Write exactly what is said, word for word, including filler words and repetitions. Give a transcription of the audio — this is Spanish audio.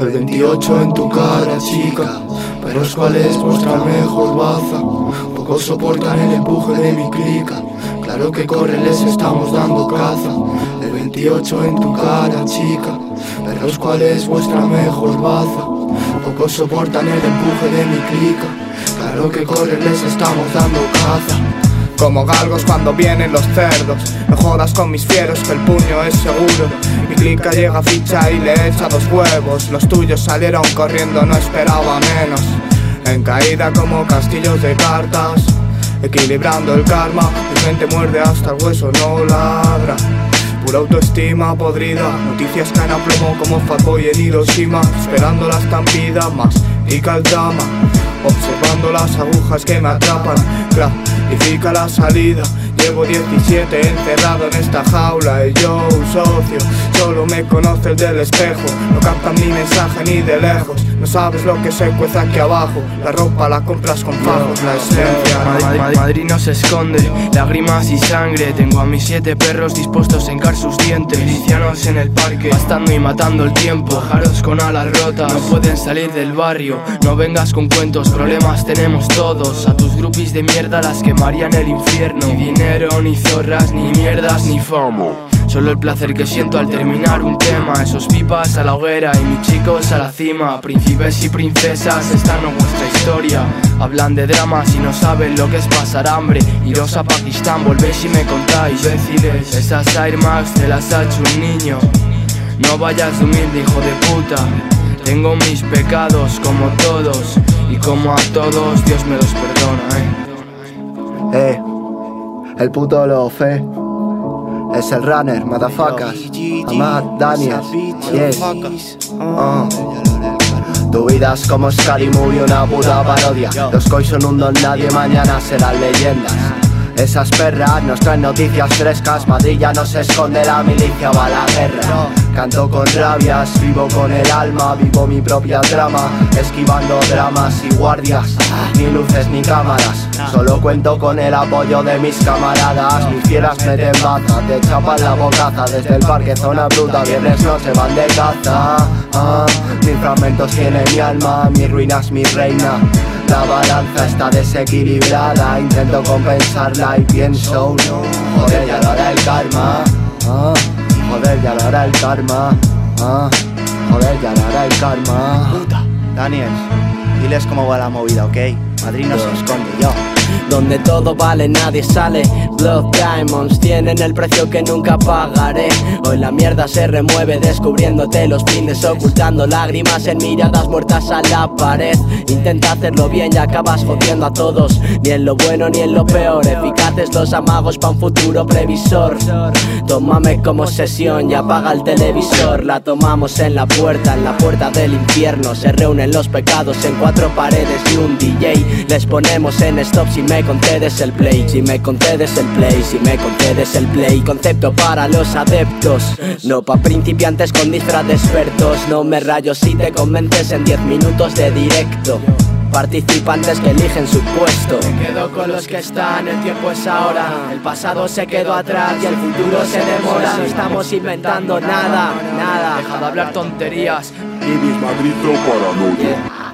El veintiocho en tu cara, chica, pero ¿cuál es vuestra mejor baza? Pocos soportan el empuje de mi clica, claro que corre, les estamos dando caza. El veintiocho en tu cara, chica, pero ¿cuál es vuestra mejor baza? Pocos soportan el empuje de mi clica, claro que corre, les estamos dando caza. Como galgos cuando vienen los cerdos, no jodas con mis fieros que el puño es seguro. Mi clica llega a ficha y le echa dos huevos. Los tuyos salieron corriendo, no esperaba menos. En caída como castillos de cartas, equilibrando el karma. Mi gente muerde hasta el hueso, no ladra. Pura autoestima podrida, noticias caen a plomo como Fatboy en Hiroshima. Esperando la estampida, más pica el drama, observando las agujas que me atrapan. Clarifica la salida. Llevo diecisiete encerrado en esta jaula. Y yo, socio, solo me conoce el del espejo. No captan mi mensaje ni de lejos. No sabes lo que se cueza aquí abajo. La ropa la compras con fajos, la esencia. Madrid, Madrid, Madrid no se esconde, lágrimas y sangre. Tengo a mis siete perros dispuestos a hincar sus dientes. Milicianos en el parque, gastando y matando el tiempo. Pájaros con alas rotas, no pueden salir del barrio. No vengas con cuentos, problemas tenemos todos. A tus groupies de mierda las quemarían el infierno. Ni dinero, ni zorras, ni mierdas, ni fama. Solo el placer que siento al terminar un tema. Esos pipas a la hoguera y mis chicos a la cima. Príncipes y princesas, esta no es vuestra historia. Hablan de dramas y no saben lo que es pasar hambre. Iros a Pakistán, volvéis y me contáis. Imbéciles, esas Air Max te las ha hecho un niño. No vayas de humilde, hijo de puta. Tengo mis pecados como todos, y como a todos Dios me los perdona, eh. Eh, el puto Lofe es el runner, motherfuckers. Amad, Daniel, yes. uh. Tu vida es como Scary Movie, una puta parodia. Los cois son un don nadie, mañana serán leyendas. Esas perras nos traen noticias frescas. Madrid ya no se esconde, la milicia va a la guerra. Canto con rabias, vivo con el alma. Vivo mi propia trama, esquivando dramas y guardias. Ni luces ni cámaras, solo cuento con el apoyo de mis camaradas. Mis fieras meten baza, te chapan la bocaza. Desde el parque zona bruta, viernes no se van de caza. ah, Mil fragmentos tiene mi alma, mis ruinas mi reina. La balanza está desequilibrada, intento compensarla y pienso no. Joder, ya lo hará el karma. ah, Joder, ya lo hará el karma. ah, Joder, ya lo hará el karma. Puta, Daniel, diles cómo va la movida, ¿ok? Madrid no se esconde, yo. Donde todo vale, nadie sale. Blood Diamonds tienen el precio que nunca pagaré. Hoy la mierda se remueve descubriéndote los fines, ocultando lágrimas en miradas muertas a la pared. Intenta hacerlo bien y acabas jodiendo a todos. Ni en lo bueno ni en lo peor, eficaces los amagos pa' un futuro previsor. Tómame como sesión y apaga el televisor. La tomamos en la puerta, en la puerta del infierno. Se reúnen los pecados en cuatro paredes y un D J. Les ponemos en stop si me concedes el play. Si me concedes el play, si me concedes el play. Concepto para los adeptos, no pa' principiantes con disfraz de expertos. No me rayo si te convences en diez minutos de directo. Participantes que eligen su puesto. Me quedo con los que están, el tiempo es ahora. El pasado se quedó atrás y el futuro se demora. No estamos inventando nada, nada. Deja de hablar tonterías. Ibis Madrid no paranoia.